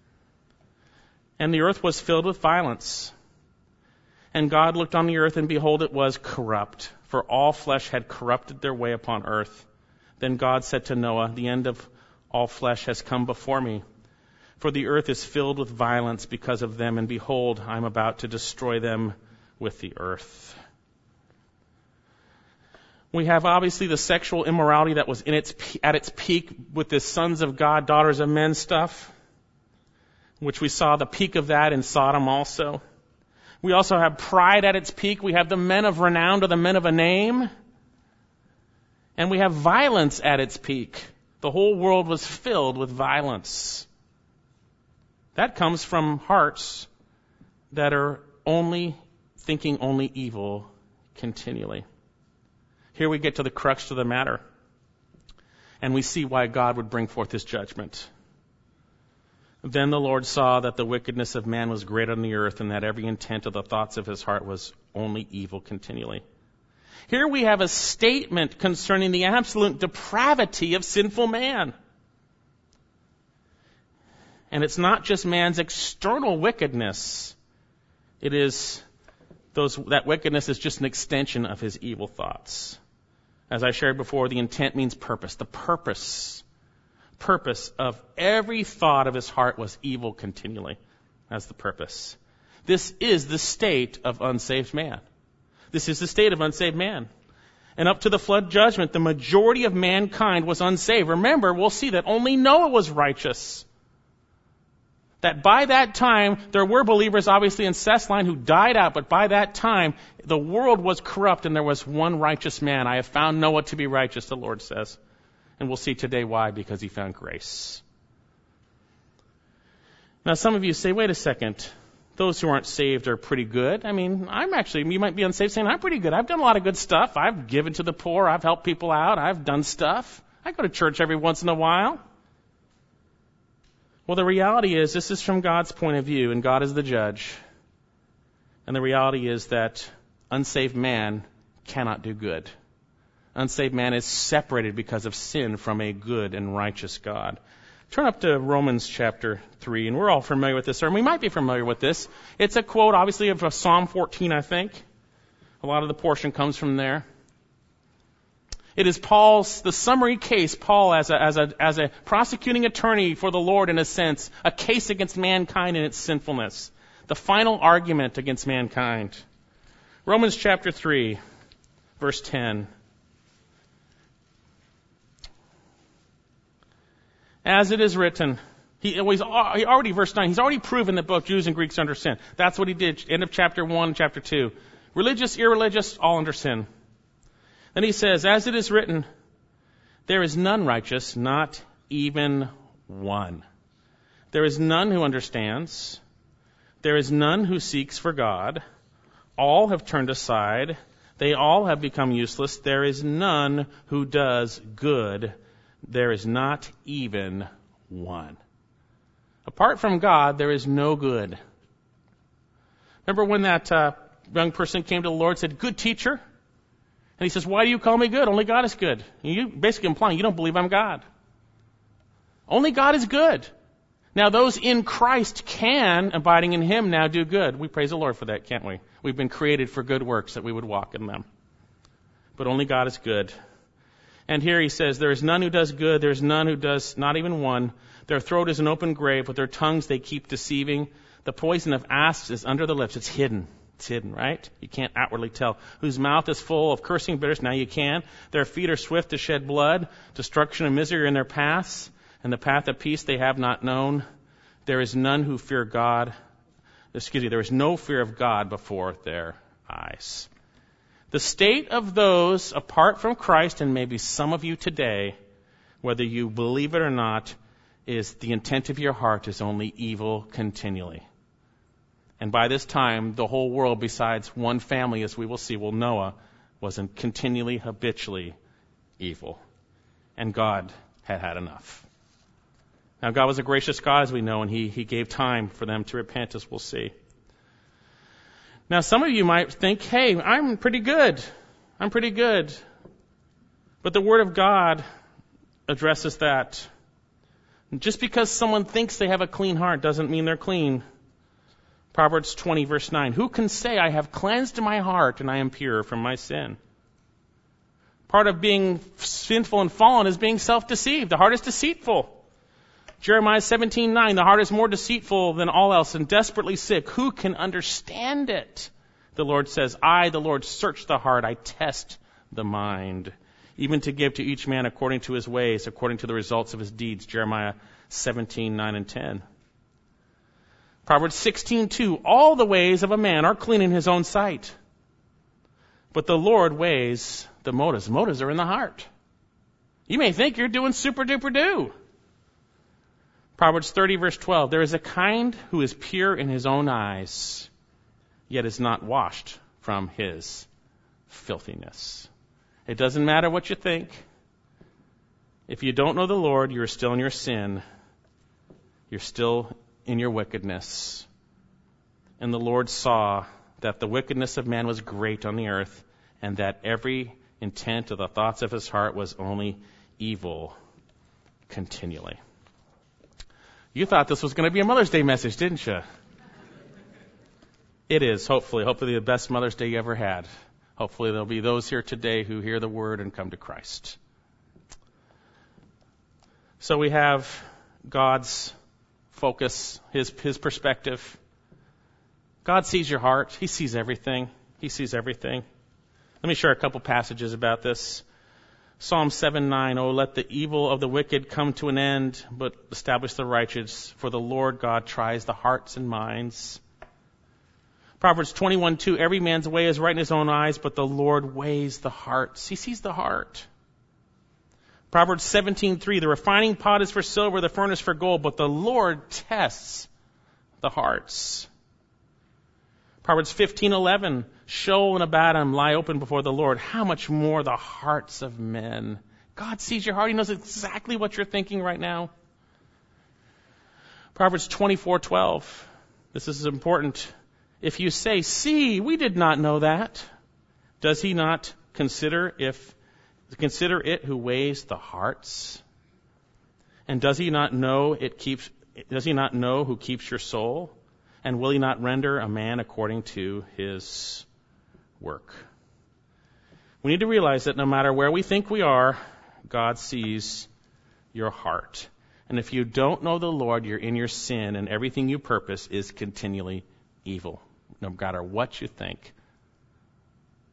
Speaker 1: And the earth was filled with violence. And God looked on the earth, and behold, it was corrupt, for all flesh had corrupted their way upon earth. Then God said to Noah, the end of all flesh has come before me, for the earth is filled with violence because of them, and behold, I am about to destroy them with the earth. We have obviously the sexual immorality that was in its at its peak with the sons of God, daughters of men stuff, which we saw the peak of that in Sodom also. We also have pride at its peak. We have the men of renown or the men of a name. And we have violence at its peak. The whole world was filled with violence. That comes from hearts that are only thinking only evil continually. Here we get to the crux of the matter. And we see why God would bring forth his judgment. Then the Lord saw that the wickedness of man was great on the earth, and that every intent of the thoughts of his heart was only evil continually. Here we have a statement concerning the absolute depravity of sinful man. And it's not just man's external wickedness. It is those, that wickedness is just an extension of his evil thoughts. As I shared before, the intent means purpose. The purpose, purpose of every thought of his heart was evil continually. That's the purpose. This is the state of unsaved man. This is the state of unsaved man. And up to the flood judgment, the majority of mankind was unsaved. Remember, we'll see that only Noah was righteous. That by that time, there were believers obviously in Seth's line who died out, but by that time, the world was corrupt and there was one righteous man. I have found Noah to be righteous, the Lord says. And we'll see today why, because he found grace. Now some of you say, wait a second, those who aren't saved are pretty good. I mean, I'm actually, you might be unsaved saying, I'm pretty good. I've done a lot of good stuff. I've given to the poor. I've helped people out. I've done stuff. I go to church every once in a while. Well, the reality is, this is from God's point of view, and God is the judge. And the reality is that unsaved man cannot do good. Unsaved man is separated because of sin from a good and righteous God. Turn up to Romans chapter three, and we're all familiar with this, or we might be familiar with this. It's a quote, obviously, of Psalm fourteen, I think. A lot of the portion comes from there. It is Paul's, the summary case, Paul as a, as a, as a prosecuting attorney for the Lord, in a sense, a case against mankind and its sinfulness. The final argument against mankind. Romans chapter three, verse ten. As it is written, he, always, he already, verse nine, he's already proven that both Jews and Greeks are under sin. That's what he did, end of chapter one, chapter two. Religious, irreligious, all under sin. Then he says, as it is written, there is none righteous, not even one. There is none who understands. There is none who seeks for God. All have turned aside. They all have become useless. There is none who does good. There is not even one. Apart from God, there is no good. Remember when that uh, young person came to the Lord and said, good teacher? And he says, why do you call me good? Only God is good. And you basically implying you don't believe I'm God. Only God is good. Now those in Christ can, abiding in Him, now do good. We praise the Lord for that, can't we? We've been created for good works, that we would walk in them. But only God is good. And here he says, there is none who does good, there is none who does, not even one. Their throat is an open grave, with their tongues they keep deceiving. The poison of asps is under the lips. It's hidden. It's hidden, right? You can't outwardly tell. Whose mouth is full of cursing bitterness. Now you can. Their feet are swift to shed blood. Destruction and misery are in their paths. And the path of peace they have not known. There is none who fear God. Excuse me, there is no fear of God before their eyes. The state of those apart from Christ, and maybe some of you today, whether you believe it or not, is the intent of your heart is only evil continually. And by this time, the whole world, besides one family, as we will see, well, Noah, was continually, habitually evil. And God had had enough. Now, God was a gracious God, as we know, and he, he gave time for them to repent, as we'll see. Now, some of you might think, hey, I'm pretty good. I'm pretty good. But the Word of God addresses that. Just because someone thinks they have a clean heart doesn't mean they're clean. Proverbs twenty, verse nine. Who can say, I have cleansed my heart and I am pure from my sin? Part of being sinful and fallen is being self-deceived. The heart is deceitful. Jeremiah seventeen nine, the heart is more deceitful than all else and desperately sick. Who can understand it? The Lord says, I, the Lord, search the heart. I test the mind, even to give to each man according to his ways, according to the results of his deeds. Jeremiah seventeen nine and ten. Proverbs sixteen two, all the ways of a man are clean in his own sight, but the Lord weighs the motives. Motives are in the heart. You may think you're doing super duper do. Proverbs thirty, verse twelve, there is a kind who is pure in his own eyes, yet is not washed from his filthiness. It doesn't matter what you think. If you don't know the Lord, you're still in your sin. You're still in your wickedness. And the Lord saw that the wickedness of man was great on the earth, and that every intent of the thoughts of his heart was only evil continually. You thought this was going to be a Mother's Day message, didn't you? It is, hopefully. Hopefully the best Mother's Day you ever had. Hopefully there'll be those here today who hear the word and come to Christ. So we have God's focus, his, his perspective. God sees your heart. He sees everything. He sees everything. Let me share a couple passages about this. Psalm seven nine, oh, let the evil of the wicked come to an end, but establish the righteous, for the Lord God tries the hearts and minds. Proverbs twenty-one two, every man's way is right in his own eyes, but the Lord weighs the hearts. He sees the heart. Proverbs seventeen three, the refining pot is for silver, the furnace for gold, but the Lord tests the hearts. Proverbs fifteen eleven, Sheol and Abaddon lie open before the Lord. How much more the hearts of men? God sees your heart. He knows exactly what you're thinking right now. Proverbs twenty-four twelve, this is important. If you say, see, we did not know that, does he not consider if consider it who weighs the hearts? And does he not know it keeps does he not know who keeps your soul? And will he not render a man according to his work? We need to realize that no matter where we think we are, God sees your heart. And if you don't know the Lord, you're in your sin, and everything you purpose is continually evil, no matter what you think.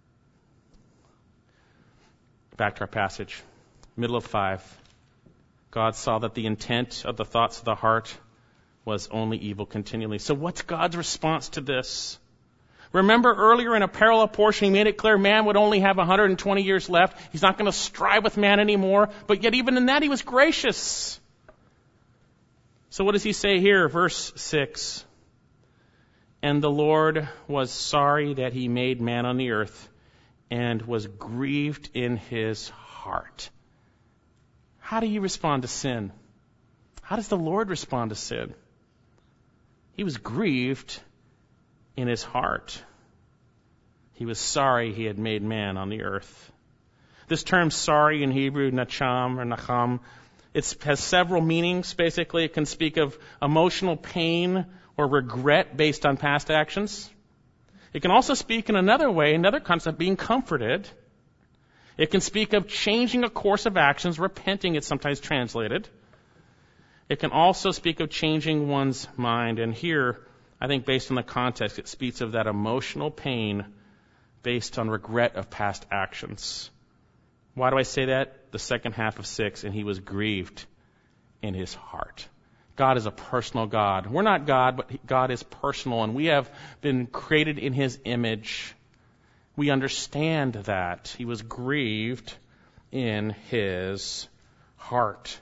Speaker 1: Back to our passage, middle of five. God saw that the intent of the thoughts of the heart was only evil continually. So what's God's response to this? Remember earlier in a parallel portion, he made it clear man would only have one hundred twenty years left. He's not going to strive with man anymore. But yet even in that, he was gracious. So what does he say here? Verse six. And the Lord was sorry that he made man on the earth and was grieved in his heart. How do you respond to sin? How does the Lord respond to sin? He was grieved in his heart. He was sorry he had made man on the earth. This term sorry in Hebrew, nacham or nacham, it has several meanings. Basically, it can speak of emotional pain or regret based on past actions. It can also speak in another way, another concept, being comforted. It can speak of changing a course of actions, repenting, it's sometimes translated. It can also speak of changing one's mind. And here, I think based on the context, it speaks of that emotional pain based on regret of past actions. Why do I say that? The second half of six, and he was grieved in his heart. God is a personal God. We're not God, but God is personal, and we have been created in his image. We understand that. He was grieved in his heart.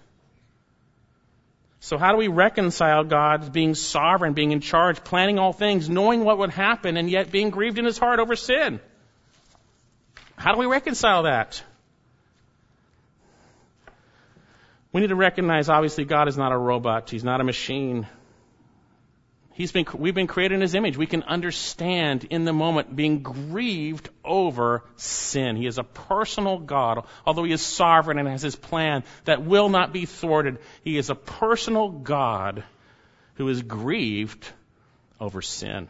Speaker 1: So how do we reconcile God being sovereign, being in charge, planning all things, knowing what would happen, and yet being grieved in his heart over sin? How do we reconcile that? We need to recognize, obviously, God is not a robot. He's not a machine. He's been, we've been created in his image. We can understand in the moment being grieved over sin. He is a personal God. Although he is sovereign and has his plan that will not be thwarted, he is a personal God who is grieved over sin.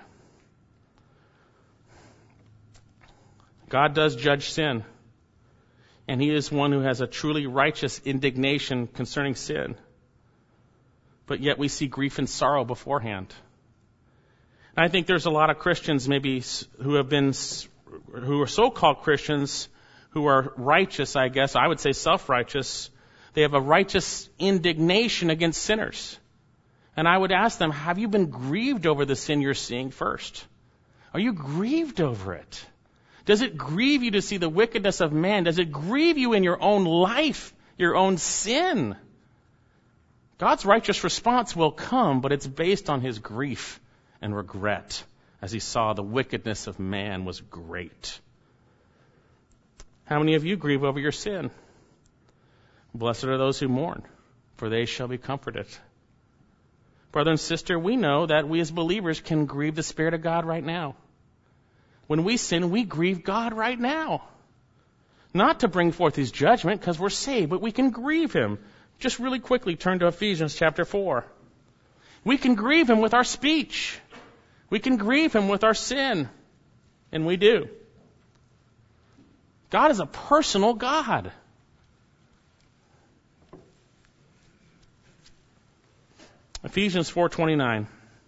Speaker 1: God does judge sin. And he is one who has a truly righteous indignation concerning sin. But yet we see grief and sorrow beforehand. And I think there's a lot of Christians maybe who have been, who are so-called Christians, who are righteous, I guess, I would say self-righteous. They have a righteous indignation against sinners. And I would ask them, have you been grieved over the sin you're seeing first? Are you grieved over it? Does it grieve you to see the wickedness of man? Does it grieve you in your own life, your own sin? God's righteous response will come, but it's based on his grief and regret as he saw the wickedness of man was great. How many of you grieve over your sin? Blessed are those who mourn, for they shall be comforted. Brother and sister, we know that we as believers can grieve the Spirit of God right now. When we sin, we grieve God right now. Not to bring forth his judgment because we're saved, but we can grieve him. Just really quickly turn to Ephesians chapter four. We can grieve him with our speech. We can grieve him with our sin. And we do. God is a personal God. Ephesians four twenty-nine.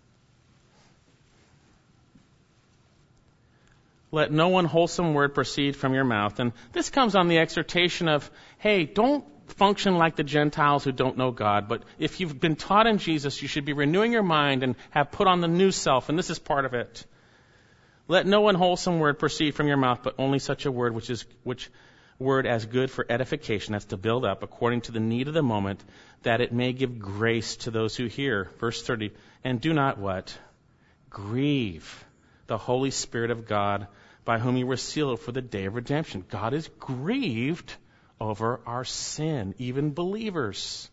Speaker 1: Let no unwholesome word proceed from your mouth. And this comes on the exhortation of, hey, don't function like the Gentiles who don't know God. But if you've been taught in Jesus, you should be renewing your mind and have put on the new self. And this is part of it. Let no unwholesome word proceed from your mouth, but only such a word which is which word as good for edification, that's to build up according to the need of the moment, that it may give grace to those who hear. Verse thirty. And do not what? Grieve the Holy Spirit of God, by whom you were sealed for the day of redemption. God is grieved over our sin, even believers.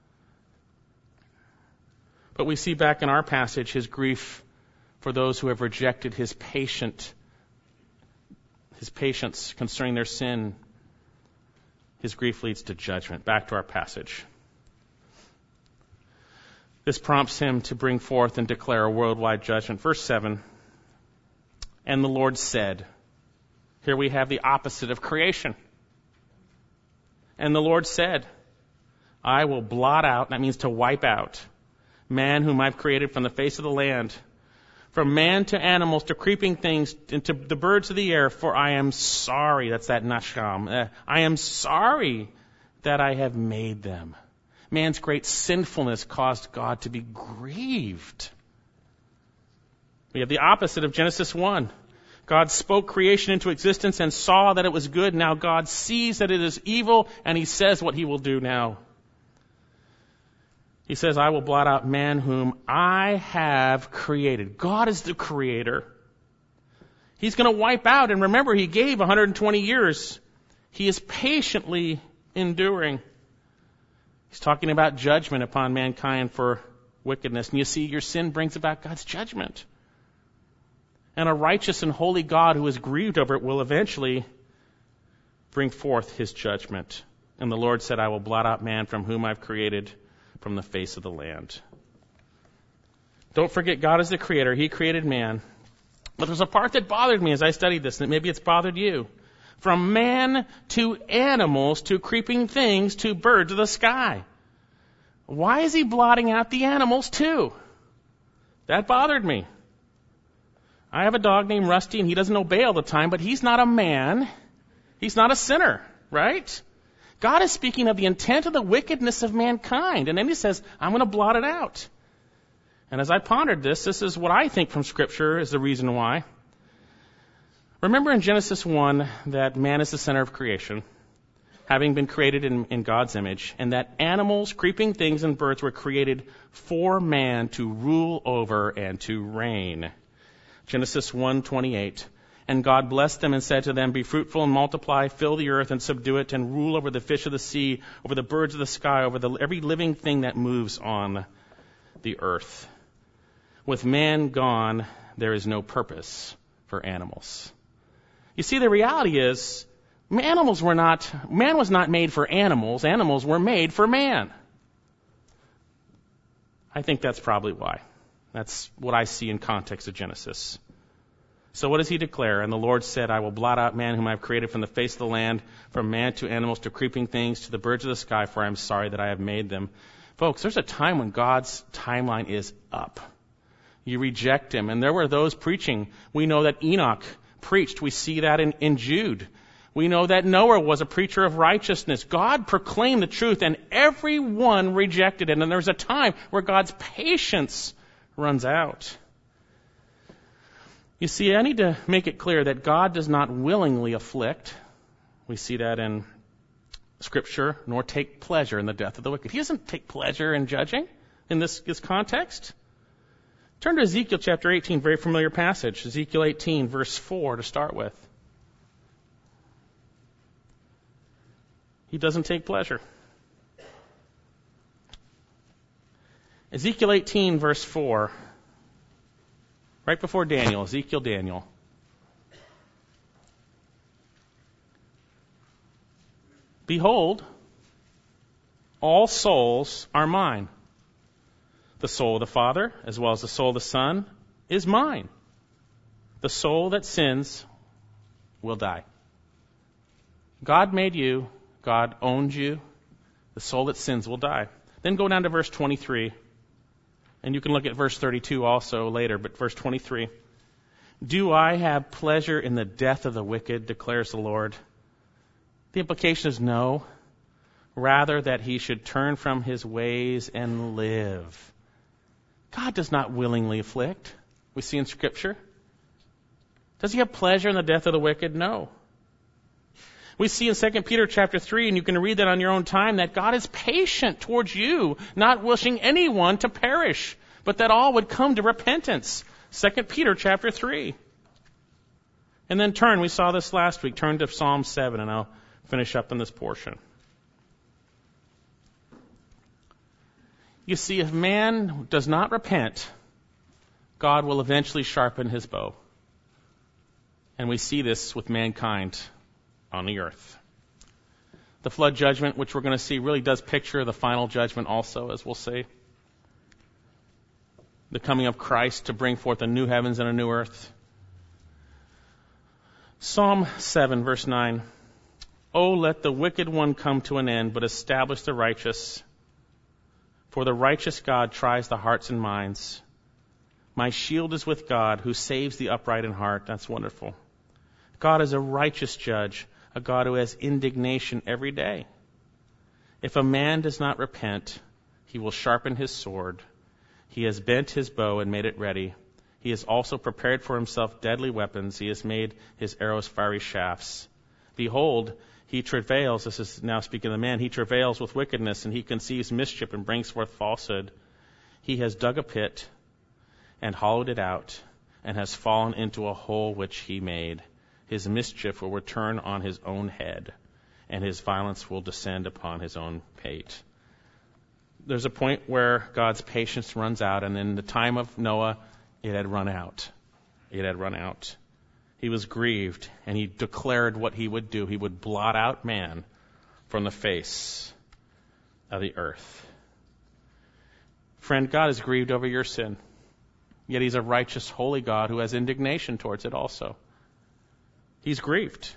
Speaker 1: But we see back in our passage his grief for those who have rejected his patient, his patience concerning their sin. His grief leads to judgment. Back to our passage. This prompts him to bring forth and declare a worldwide judgment. Verse seven. And the Lord said, here we have the opposite of creation. And the Lord said, I will blot out, that means to wipe out, man whom I've created from the face of the land, from man to animals to creeping things and to the birds of the air, for I am sorry, that's that nasham, uh, I am sorry that I have made them. Man's great sinfulness caused God to be grieved. We have the opposite of Genesis one. God spoke creation into existence and saw that it was good. Now God sees that it is evil, and he says what he will do now. He says, I will blot out man whom I have created. God is the creator. He's going to wipe out, and remember, he gave one hundred twenty years. He is patiently enduring. He's talking about judgment upon mankind for wickedness. And you see, your sin brings about God's judgment. And a righteous and holy God who is grieved over it will eventually bring forth his judgment. And the Lord said, I will blot out man from whom I've created from the face of the land. Don't forget, God is the creator. He created man. But there's a part that bothered me as I studied this, and maybe it's bothered you. From man to animals to creeping things to birds of the sky. Why is he blotting out the animals too? That bothered me. I have a dog named Rusty, and he doesn't obey all the time, but he's not a man. He's not a sinner, right? God is speaking of the intent of the wickedness of mankind, and then he says, I'm going to blot it out. And as I pondered this, this is what I think from Scripture is the reason why. Remember in Genesis one that man is the center of creation, having been created in, in God's image, and that animals, creeping things, and birds were created for man to rule over and to reign. Genesis one twenty-eight. And God blessed them and said to them, be fruitful and multiply, fill the earth and subdue it, and rule over the fish of the sea, over the birds of the sky, over the, every living thing that moves on the earth. With man gone, there is no purpose for animals. You see, the reality is, animals were not, man was not made for animals. Animals were made for man. I think that's probably why. That's what I see in context of Genesis. So what does he declare? And the Lord said, I will blot out man whom I have created from the face of the land, from man to animals to creeping things to the birds of the sky, for I am sorry that I have made them. Folks, there's a time when God's timeline is up. You reject him. And there were those preaching. We know that Enoch preached. We see that in, in Jude. We know that Noah was a preacher of righteousness. God proclaimed the truth, and everyone rejected it. And there's a time where God's patience runs out. You see, I need to make it clear that God does not willingly afflict. We see that in Scripture, nor take pleasure in the death of the wicked. He doesn't take pleasure in judging in this, this context. Turn to Ezekiel chapter eighteen, very familiar passage. Ezekiel eighteen, verse four to start with. He doesn't take pleasure. Ezekiel eighteen, verse four. Right before Daniel, Ezekiel, Daniel. Behold, all souls are mine. The soul of the Father, as well as the soul of the Son, is mine. The soul that sins will die. God made you. God owned you. The soul that sins will die. Then go down to verse twenty-three. And you can look at verse thirty-two also later, but verse twenty-three. Do I have pleasure in the death of the wicked, declares the Lord? The implication is no. Rather that he should turn from his ways and live. God does not willingly afflict. We see in Scripture. Does he have pleasure in the death of the wicked? No. We see in Second Peter chapter three, and you can read that on your own time, that God is patient towards you, not wishing anyone to perish, but that all would come to repentance. Second Peter chapter three. And then turn, we saw this last week, turn to Psalm seven, and I'll finish up in this portion. You see, if man does not repent, God will eventually sharpen his bow. And we see this with mankind on the earth. The flood judgment, which we're going to see, really does picture the final judgment also, as we'll see. The coming of Christ to bring forth a new heavens and a new earth. Psalm seven, verse nine. Oh, let the wicked one come to an end, but establish the righteous. For the righteous God tries the hearts and minds. My shield is with God, who saves the upright in heart. That's wonderful. God is a righteous judge, a God who has indignation every day. If a man does not repent, he will sharpen his sword. He has bent his bow and made it ready. He has also prepared for himself deadly weapons. He has made his arrows fiery shafts. Behold, he travails, this is now speaking of the man, he travails with wickedness, and he conceives mischief and brings forth falsehood. He has dug a pit and hollowed it out, and has fallen into a hole which he made. His mischief will return on his own head, and his violence will descend upon his own pate. There's a point where God's patience runs out, and in the time of Noah, it had run out. It had run out. He was grieved, and he declared what he would do. He would blot out man from the face of the earth. Friend, God is grieved over your sin, yet he's a righteous, holy God who has indignation towards it also. He's grieved.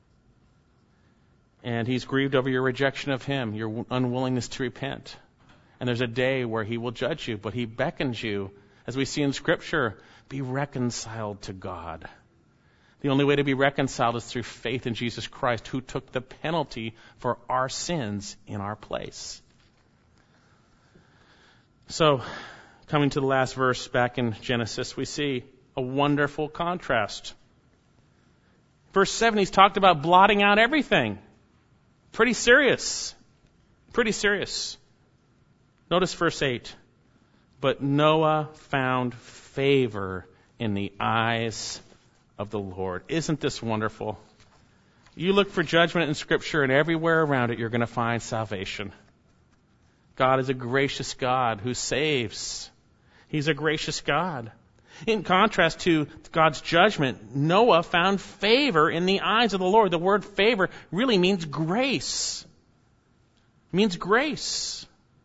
Speaker 1: And he's grieved over your rejection of him, your unwillingness to repent. And there's a day where he will judge you, but he beckons you, as we see in Scripture, be reconciled to God. The only way to be reconciled is through faith in Jesus Christ, who took the penalty for our sins in our place. So, coming to the last verse back in Genesis, we see a wonderful contrast. Verse seven, he's talked about blotting out everything. Pretty serious. Pretty serious. Notice verse eight. But Noah found favor in the eyes of the Lord. Isn't this wonderful? You look for judgment in Scripture, and everywhere around it you're going to find salvation. God is a gracious God who saves. He's a gracious God. In contrast to God's judgment, Noah found favor in the eyes of the Lord. The word favor really means grace. It means grace.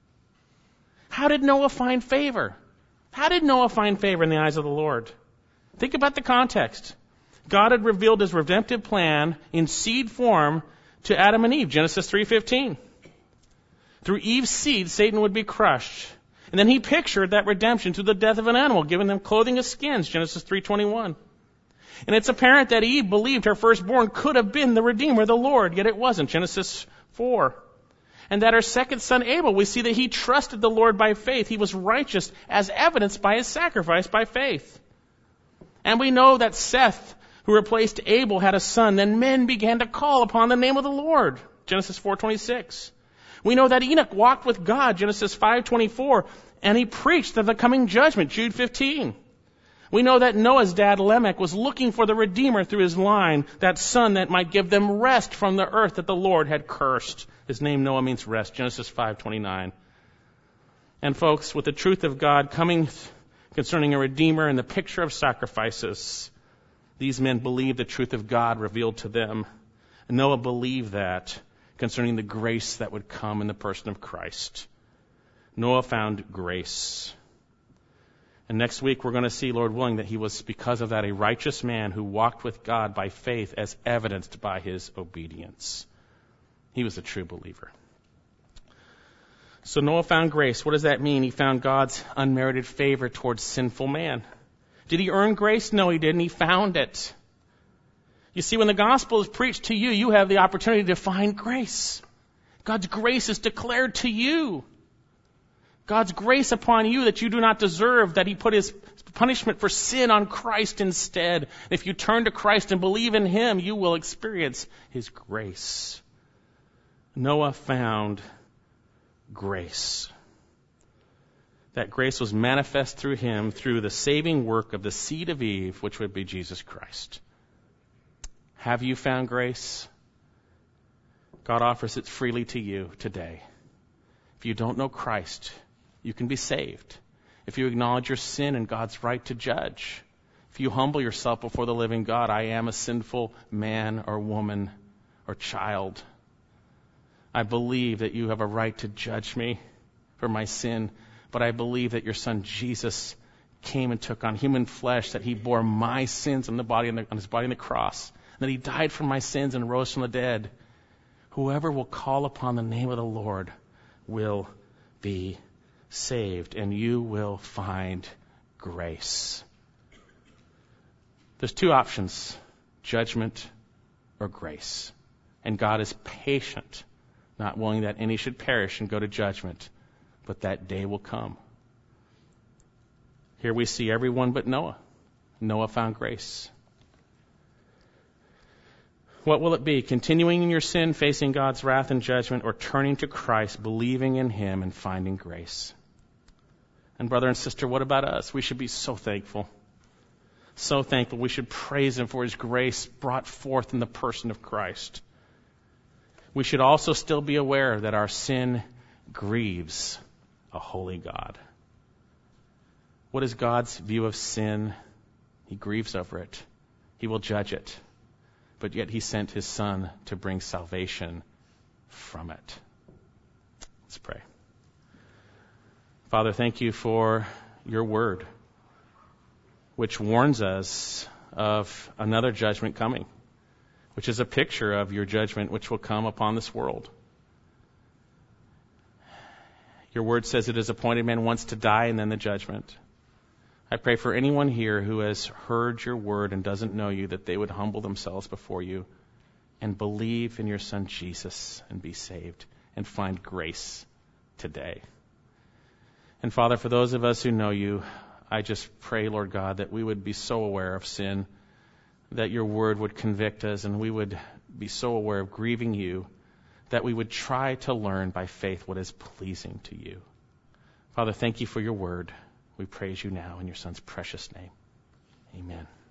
Speaker 1: How did Noah find favor? How did Noah find favor in the eyes of the Lord? Think about the context. God had revealed his redemptive plan in seed form to Adam and Eve, Genesis three fifteen. Through Eve's seed, Satan would be crushed. And then he pictured that redemption through the death of an animal, giving them clothing of skins, Genesis three twenty-one. And it's apparent that Eve believed her firstborn could have been the Redeemer, the Lord, yet it wasn't, Genesis four. And that her second son Abel, we see that he trusted the Lord by faith. He was righteous as evidenced by his sacrifice by faith. And we know that Seth, who replaced Abel, had a son. Then men began to call upon the name of the Lord, Genesis four twenty-six. We know that Enoch walked with God, Genesis five twenty-four, and he preached of the coming judgment, Jude fifteen. We know that Noah's dad, Lamech, was looking for the Redeemer through his line, that son that might give them rest from the earth that the Lord had cursed. His name Noah means rest, Genesis five twenty-nine. And folks, with the truth of God coming concerning a Redeemer and the picture of sacrifices, these men believed the truth of God revealed to them. And Noah believed that concerning the grace that would come in the person of Christ. Noah found grace. And next week we're going to see, Lord willing, that he was, because of that, a righteous man who walked with God by faith as evidenced by his obedience. He was a true believer. So Noah found grace. What does that mean? He found God's unmerited favor towards sinful man. Did he earn grace? No, he didn't. He found it. You see, when the gospel is preached to you, you have the opportunity to find grace. God's grace is declared to you. God's grace upon you that you do not deserve, that he put his punishment for sin on Christ instead. If you turn to Christ and believe in him, you will experience his grace. Noah found grace. That grace was manifest through him through the saving work of the seed of Eve, which would be Jesus Christ. Have you found grace? God offers it freely to you today. If you don't know Christ, you can be saved. If you acknowledge your sin and God's right to judge. If you humble yourself before the living God, I am a sinful man or woman or child. I believe that you have a right to judge me for my sin, but I believe that your son Jesus came and took on human flesh, that he bore my sins on the body on, the, on his body on the cross, and that he died for my sins and rose from the dead. Whoever will call upon the name of the Lord will be saved, and you will find grace. There's two options, judgment or grace. And God is patient not willing that any should perish and go to judgment, but that day will come. Here we see everyone but Noah. Noah found grace. What will it be? Continuing in your sin, facing God's wrath and judgment, or turning to Christ, believing in Him and finding grace? And brother and sister, what about us? We should be so thankful. So thankful. We should praise Him for His grace brought forth in the person of Christ. We should also still be aware that our sin grieves a holy God. What is God's view of sin? He grieves over it. He will judge it. But yet He sent His Son to bring salvation from it. Let's pray. Father, thank You for Your word, which warns us of another judgment coming, which is a picture of Your judgment which will come upon this world. Your word says it is appointed man once to die and then the judgment. I pray for anyone here who has heard Your word and doesn't know You, that they would humble themselves before You and believe in Your Son Jesus and be saved and find grace today. And Father, for those of us who know You, I just pray, Lord God, that we would be so aware of sin, that Your word would convict us, and we would be so aware of grieving You, that we would try to learn by faith what is pleasing to You. Father, thank You for Your word. We praise You now in Your Son's precious name. Amen.